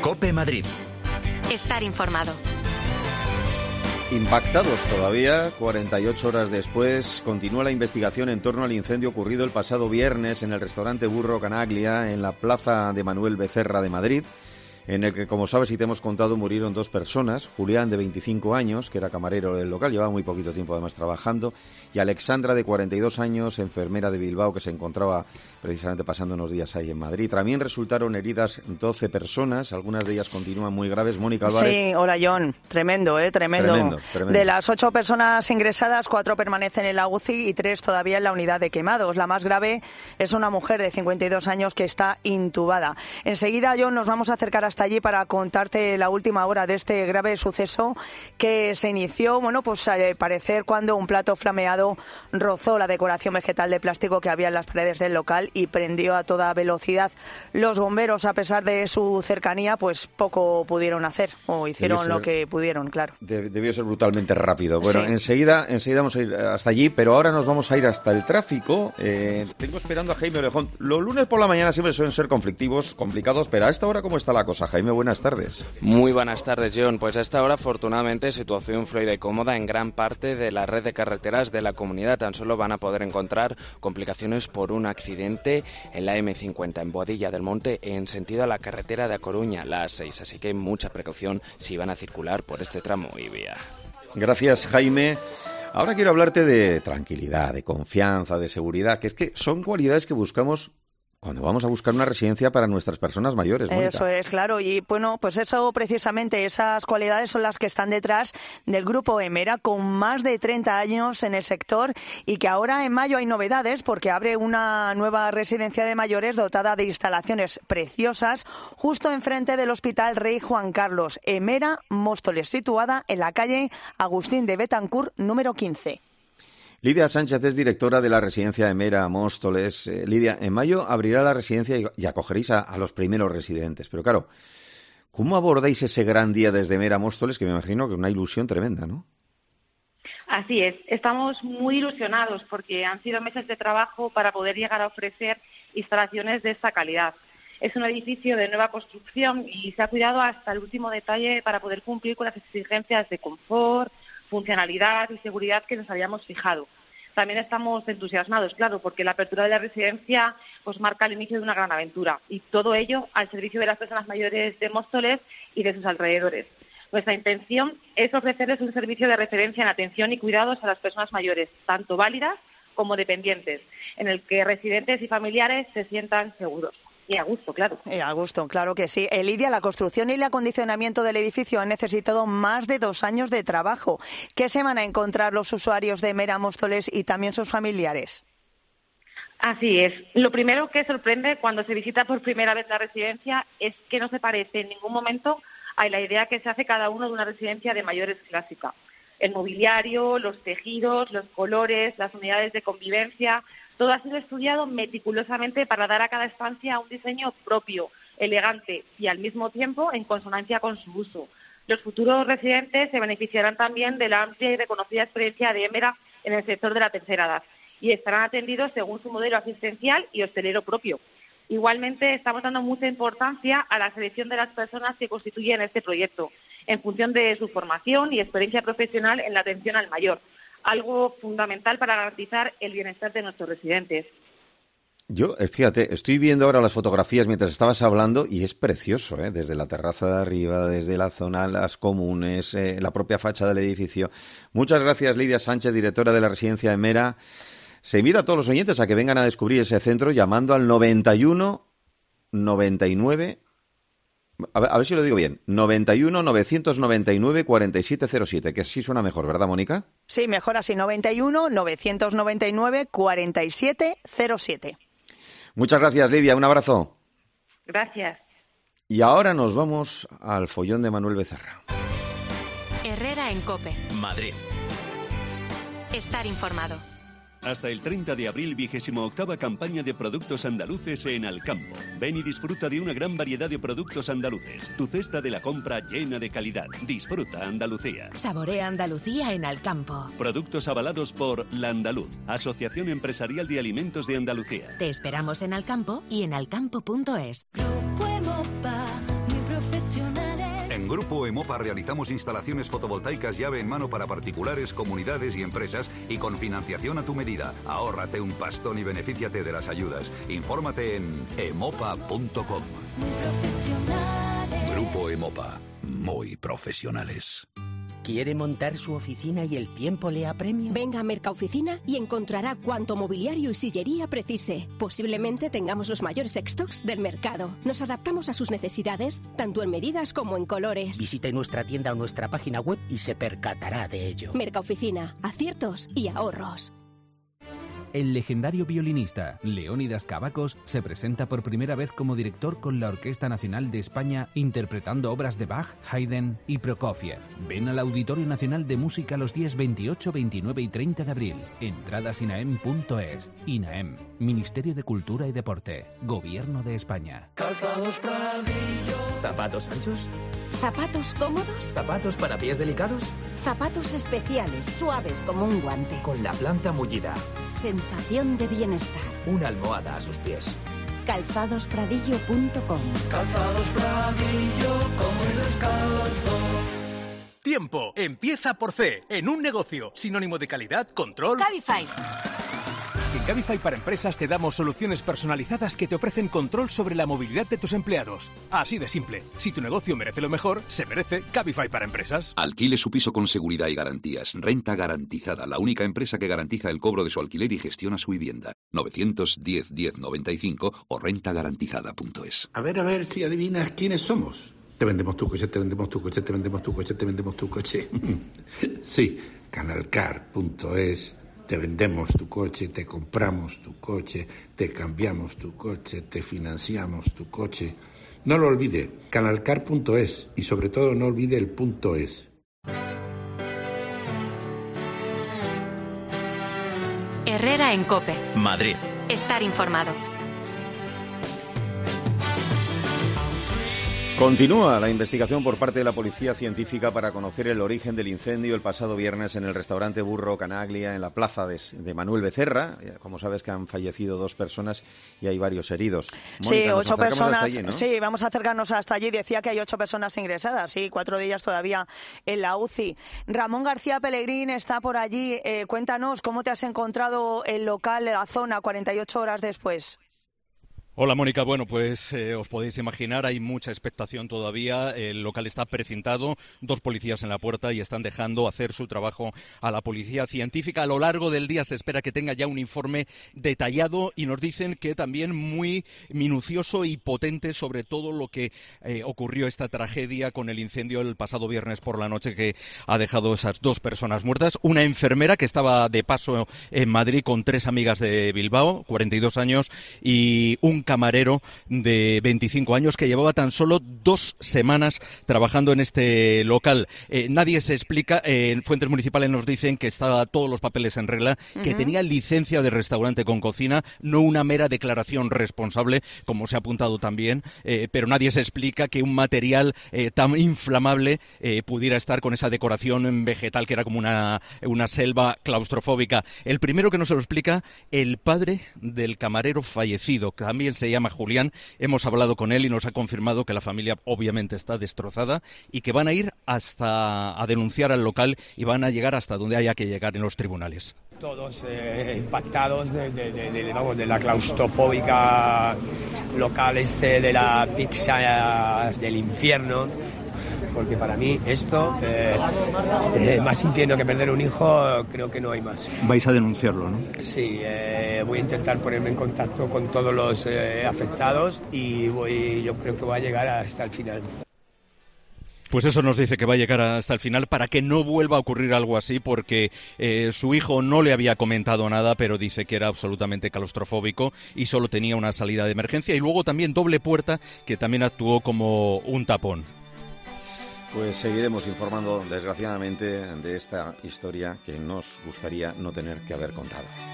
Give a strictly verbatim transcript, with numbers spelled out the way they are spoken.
COPE Madrid. Estar informado. Impactados todavía, cuarenta y ocho horas después, continúa la investigación en torno al incendio ocurrido el pasado viernes en el restaurante Burro Canaglia, en la plaza de Manuel Becerra de Madrid, en el que, como sabes y te hemos contado, murieron dos personas. Julián, de veinticinco años, que era camarero del local, llevaba muy poquito tiempo además trabajando, y Alexandra, de cuarenta y dos años, enfermera de Bilbao, que se encontraba precisamente pasando unos días ahí en Madrid. También resultaron heridas doce personas, algunas de ellas continúan muy graves. Mónica Álvarez. Sí, hola John, tremendo, ¿eh? Tremendo. Tremendo, tremendo. De las ocho personas ingresadas, cuatro permanecen en la U C I y tres todavía en la unidad de quemados. La más grave es una mujer de cincuenta y dos años que está intubada. Enseguida, John, nos vamos a acercar hasta allí para contarte la última hora de este grave suceso que se inició, bueno, pues al parecer cuando un plato flameado rozó la decoración vegetal de plástico que había en las paredes del local y prendió a toda velocidad. Los bomberos, a pesar de su cercanía, pues poco pudieron hacer, o hicieron ser, lo que pudieron, claro. Debió ser brutalmente rápido. Bueno, sí. enseguida, enseguida vamos a ir hasta allí, pero ahora nos vamos a ir hasta el tráfico. Eh, tengo esperando a Jaime Orejón. Los lunes por la mañana siempre suelen ser conflictivos, complicados, pero a esta hora, ¿cómo está la cosa, Jaime? Buenas tardes. Muy buenas tardes, John. Pues a esta hora, afortunadamente, situación fluida y cómoda en gran parte de la red de carreteras de la comunidad. Tan solo van a poder encontrar complicaciones por un accidente en la eme cincuenta en Boadilla del Monte en sentido a la carretera de A Coruña, la A seis. Así que mucha precaución si van a circular por este tramo y vía. Gracias, Jaime. Ahora quiero hablarte de tranquilidad, de confianza, de seguridad, que es que son cualidades que buscamos cuando vamos a buscar una residencia para nuestras personas mayores, Mónica. Eso es, claro. Y bueno, pues eso precisamente, esas cualidades son las que están detrás del Grupo Emera, con más de treinta años en el sector, y que ahora en mayo hay novedades porque abre una nueva residencia de mayores dotada de instalaciones preciosas justo enfrente del Hospital Rey Juan Carlos. Emera Móstoles, situada en la calle Agustín de Betancourt, número quince. Lidia Sánchez es directora de la residencia Emera Móstoles. Eh, Lidia, en mayo abrirá la residencia y, y acogeréis a, a los primeros residentes. Pero claro, ¿cómo abordáis ese gran día desde Emera Móstoles? Que me imagino que una ilusión tremenda, ¿no? Así es, estamos muy ilusionados porque han sido meses de trabajo para poder llegar a ofrecer instalaciones de esta calidad. Es un edificio de nueva construcción y se ha cuidado hasta el último detalle para poder cumplir con las exigencias de confort, funcionalidad y seguridad que nos habíamos fijado. También estamos entusiasmados, claro, porque la apertura de la residencia pues marca el inicio de una gran aventura, y todo ello al servicio de las personas mayores de Móstoles y de sus alrededores. Nuestra intención es ofrecerles un servicio de referencia en atención y cuidados a las personas mayores, tanto válidas como dependientes, en el que residentes y familiares se sientan seguros. Y a gusto, claro. Y a gusto, claro que sí. Lidia, la construcción y el acondicionamiento del edificio han necesitado más de dos años de trabajo. ¿Qué se van a encontrar los usuarios de Emera Móstoles y también sus familiares? Así es. Lo primero que sorprende cuando se visita por primera vez la residencia es que no se parece en ningún momento a la idea que se hace cada uno de una residencia de mayores clásica. El mobiliario, los tejidos, los colores, las unidades de convivencia, todo ha sido estudiado meticulosamente para dar a cada estancia un diseño propio, elegante y al mismo tiempo en consonancia con su uso. Los futuros residentes se beneficiarán también de la amplia y reconocida experiencia de Emera en el sector de la tercera edad y estarán atendidos según su modelo asistencial y hostelero propio. Igualmente, estamos dando mucha importancia a la selección de las personas que constituyen este proyecto, en función de su formación y experiencia profesional en la atención al mayor, algo fundamental para garantizar el bienestar de nuestros residentes. Yo, fíjate, estoy viendo ahora las fotografías mientras estabas hablando y es precioso, ¿eh? Desde la terraza de arriba, desde la zona, las comunes, eh, la propia fachada del edificio. Muchas gracias, Lidia Sánchez, directora de la residencia Emera. Se invita a todos los oyentes a que vengan a descubrir ese centro llamando al noventa y uno noventa y nueve, a ver, a ver si lo digo bien, noventa y uno novecientos noventa y nueve cuarenta y siete cero siete, que así suena mejor, ¿verdad, Mónica? Sí, mejor así, noventa y uno novecientos noventa y nueve cuarenta y siete cero siete. Muchas gracias, Lidia, un abrazo. Gracias. Y ahora nos vamos al follón de Manuel Becerra. Herrera en COPE. Madrid. Estar informado. Hasta el treinta de abril, vigésimo octava campaña de productos andaluces en Alcampo. Ven y disfruta de una gran variedad de productos andaluces. Tu cesta de la compra llena de calidad. Disfruta Andalucía. Saborea Andalucía en Alcampo. Productos avalados por La Andaluz, Asociación Empresarial de Alimentos de Andalucía. Te esperamos en Alcampo y en alcampo punto es. Grupo Emopa, mi profesión. En Grupo Emopa realizamos instalaciones fotovoltaicas llave en mano para particulares, comunidades y empresas y con financiación a tu medida. Ahórrate un pastón y benefíciate de las ayudas. Infórmate en emopa punto com. Grupo Emopa. Muy profesionales. ¿Quiere montar su oficina y el tiempo le apremia? Venga a Mercaoficina y encontrará cuanto mobiliario y sillería precise. Posiblemente tengamos los mayores stocks del mercado. Nos adaptamos a sus necesidades, tanto en medidas como en colores. Visite nuestra tienda o nuestra página web y se percatará de ello. Mercaoficina, aciertos y ahorros. El legendario violinista Leónidas Cavacos se presenta por primera vez como director con la Orquesta Nacional de España interpretando obras de Bach, Haydn y Prokofiev. Ven al Auditorio Nacional de Música los días veintiocho, veintinueve y treinta de abril. Entradas inaem punto es. INAEM, Ministerio de Cultura y Deporte, Gobierno de España. Calzados Pradillo. ¿Zapatos anchos? ¿Zapatos cómodos? ¿Zapatos para pies delicados? Zapatos especiales, suaves como un guante. Con la planta mullida. Sensación de bienestar. Una almohada a sus pies. calzados pradillo punto com. Calzados Pradillo, como el descalzo. Tiempo. Empieza por C. En un negocio. Sinónimo de calidad, control. Cabify. En Cabify para Empresas te damos soluciones personalizadas que te ofrecen control sobre la movilidad de tus empleados. Así de simple. Si tu negocio merece lo mejor, se merece Cabify para Empresas. Alquile su piso con seguridad y garantías. Renta Garantizada, la única empresa que garantiza el cobro de su alquiler y gestiona su vivienda. novecientos diez, diez noventa y cinco o renta garantizada punto es. A ver, a ver si adivinas quiénes somos. Te vendemos tu coche, te vendemos tu coche, te vendemos tu coche, te vendemos tu coche. Sí, canalcar punto es. Te vendemos tu coche, te compramos tu coche, te cambiamos tu coche, te financiamos tu coche. No lo olvide, canalcar punto es y sobre todo no olvide el punto es. Herrera en COPE. Madrid. Estar informado. Continúa la investigación por parte de la Policía Científica para conocer el origen del incendio el pasado viernes en el restaurante Burro Canaglia en la plaza de, de Manuel Becerra. Como sabes que han fallecido dos personas y hay varios heridos. Mónica, sí, ocho personas. Allí, ¿no? Sí, vamos a acercarnos hasta allí. Decía que hay ocho personas ingresadas, sí, cuatro de ellas todavía en la U C I. Ramón García Pellegrín está por allí. Eh, cuéntanos, ¿cómo te has encontrado el local, la zona, cuarenta y ocho horas después? Hola Mónica, bueno pues eh, os podéis imaginar, hay mucha expectación todavía, el local está precintado, dos policías en la puerta y están dejando hacer su trabajo a la Policía Científica. A lo largo del día se espera que tenga ya un informe detallado y nos dicen que también muy minucioso y potente sobre todo lo que eh, ocurrió esta tragedia con el incendio el pasado viernes por la noche que ha dejado esas dos personas muertas. Una enfermera que estaba de paso en Madrid con tres amigas de Bilbao, cuarenta y dos años, y un camarero de veinticinco años que llevaba tan solo dos semanas trabajando en este local. Eh, nadie se explica, eh, en fuentes municipales nos dicen que estaban todos los papeles en regla, uh-huh. que tenía licencia de restaurante con cocina, no una mera declaración responsable, como se ha apuntado también, eh, pero nadie se explica que un material eh, tan inflamable eh, pudiera estar con esa decoración vegetal que era como una, una selva claustrofóbica. El primero que nos lo explica, el padre del camarero fallecido, que también se llama Julián. Hemos hablado con él y nos ha confirmado que la familia obviamente está destrozada y que van a ir hasta a denunciar al local y van a llegar hasta donde haya que llegar en los tribunales. Todos eh, impactados de, de, de, de, vamos, de la claustrofóbica local este de la pizza del infierno. Porque para mí esto, eh, eh, más infierno que perder un hijo, creo que no hay más. Vais a denunciarlo, ¿no? Sí, eh, voy a intentar ponerme en contacto con todos los eh, afectados y voy, yo creo que voy a llegar hasta el final. Pues eso nos dice que va a llegar hasta el final para que no vuelva a ocurrir algo así, porque eh, su hijo no le había comentado nada, pero dice que era absolutamente claustrofóbico y solo tenía una salida de emergencia y luego también doble puerta que también actuó como un tapón. Pues seguiremos informando, desgraciadamente, de esta historia que nos gustaría no tener que haber contado.